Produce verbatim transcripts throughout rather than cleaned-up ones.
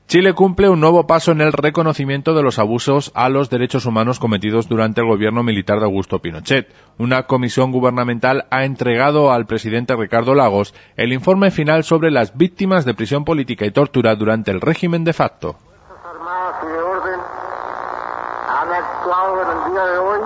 Chile cumple un nuevo paso en el reconocimiento de los abusos a los derechos humanos cometidos durante el gobierno militar de Augusto Pinochet. Una comisión gubernamental ha entregado al presidente Ricardo Lagos el informe final sobre las víctimas de prisión política y tortura durante el régimen de facto. Las Fuerzas Armadas y de orden han actuado en el día de hoy.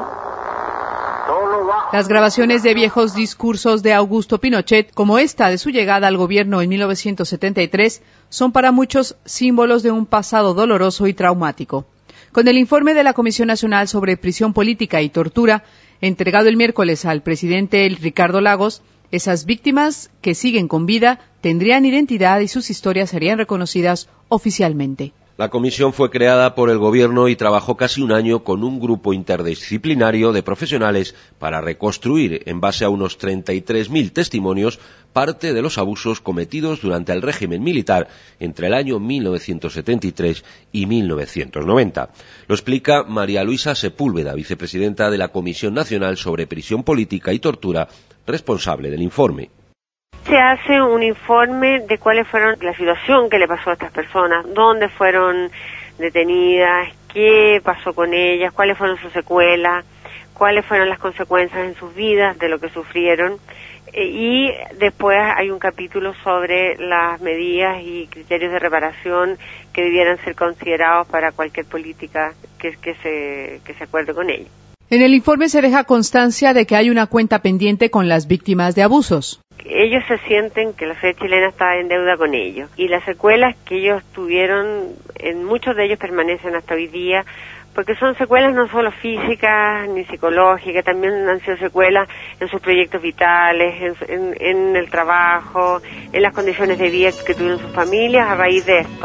Las grabaciones de viejos discursos de Augusto Pinochet, como esta de su llegada al gobierno en mil novecientos setenta y tres, son para muchos símbolos de un pasado doloroso y traumático. Con el informe de la Comisión Nacional sobre Prisión Política y Tortura, entregado el miércoles al presidente Ricardo Lagos, esas víctimas que siguen con vida tendrían identidad y sus historias serían reconocidas oficialmente. La comisión fue creada por el gobierno y trabajó casi un año con un grupo interdisciplinario de profesionales para reconstruir, en base a unos treinta y tres mil testimonios, parte de los abusos cometidos durante el régimen militar entre el año mil novecientos setenta y tres y mil novecientos noventa. Lo explica María Luisa Sepúlveda, vicepresidenta de la Comisión Nacional sobre Prisión Política y Tortura, responsable del informe. Se hace un informe de cuáles fueron la situación que le pasó a estas personas, dónde fueron detenidas, qué pasó con ellas, cuáles fueron sus secuelas, cuáles fueron las consecuencias en sus vidas de lo que sufrieron. Y después hay un capítulo sobre las medidas y criterios de reparación que debieran ser considerados para cualquier política que, que, se, que se acuerde con ella. En el informe se deja constancia de que hay una cuenta pendiente con las víctimas de abusos. Ellos se sienten que la sociedad chilena está en deuda con ellos y las secuelas que ellos tuvieron, en muchos de ellos permanecen hasta hoy día, porque son secuelas no solo físicas ni psicológicas, también han sido secuelas en sus proyectos vitales, en, en, en el trabajo, en las condiciones de vida que tuvieron sus familias a raíz de esto.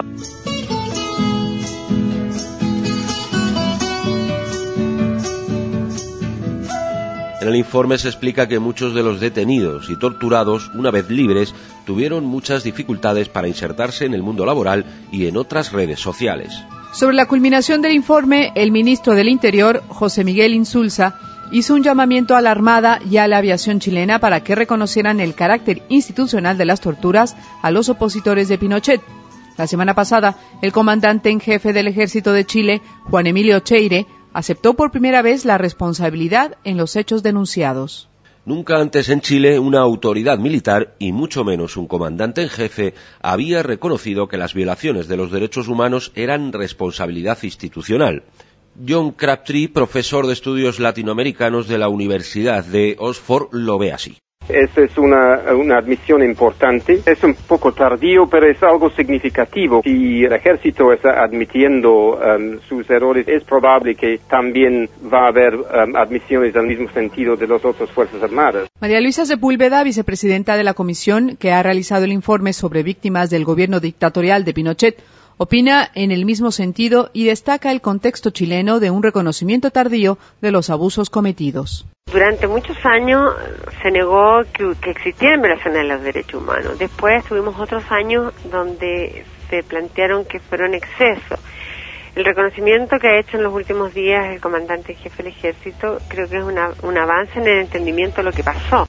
En el informe se explica que muchos de los detenidos y torturados, una vez libres, tuvieron muchas dificultades para insertarse en el mundo laboral y en otras redes sociales. Sobre la culminación del informe, el ministro del Interior, José Miguel Insulza, hizo un llamamiento a la Armada y a la aviación chilena para que reconocieran el carácter institucional de las torturas a los opositores de Pinochet. La semana pasada, el comandante en jefe del Ejército de Chile, Juan Emilio Cheire, aceptó por primera vez la responsabilidad en los hechos denunciados. Nunca antes en Chile una autoridad militar, y mucho menos un comandante en jefe, había reconocido que las violaciones de los derechos humanos eran responsabilidad institucional. John Crabtree, profesor de estudios latinoamericanos de la Universidad de Oxford, lo ve así. Esa es una, una admisión importante. Es un poco tardío, pero es algo significativo. Si el ejército está admitiendo um, sus errores, es probable que también va a haber um, admisiones al mismo sentido de las otras Fuerzas Armadas. María Luisa Sepúlveda, vicepresidenta de la comisión que ha realizado el informe sobre víctimas del gobierno dictatorial de Pinochet, opina en el mismo sentido y destaca el contexto chileno de un reconocimiento tardío de los abusos cometidos. Durante muchos años se negó que, que existieran violaciones de los derechos humanos. Después tuvimos otros años donde se plantearon que fueron excesos. El reconocimiento que ha hecho en los últimos días el comandante en jefe del ejército creo que es una, un avance en el entendimiento de lo que pasó.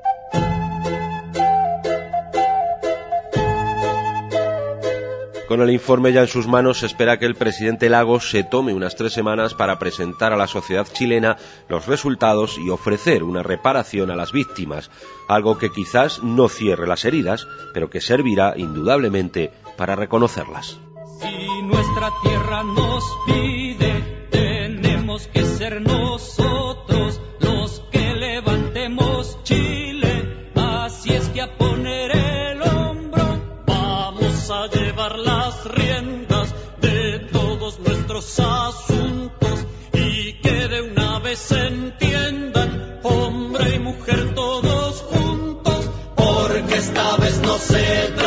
Con el informe ya en sus manos, se espera que el presidente Lagos se tome unas tres semanas para presentar a la sociedad chilena los resultados y ofrecer una reparación a las víctimas, algo que quizás no cierre las heridas, pero que servirá indudablemente para reconocerlas. Si nuestra tierra nos pide, tenemos que ser nosotros los que levantemos Chile, así es que a poner el hombro vamos a llevar las riendas de todos nuestros asuntos y que de una vez se entiendan hombre y mujer todos juntos, porque esta vez no se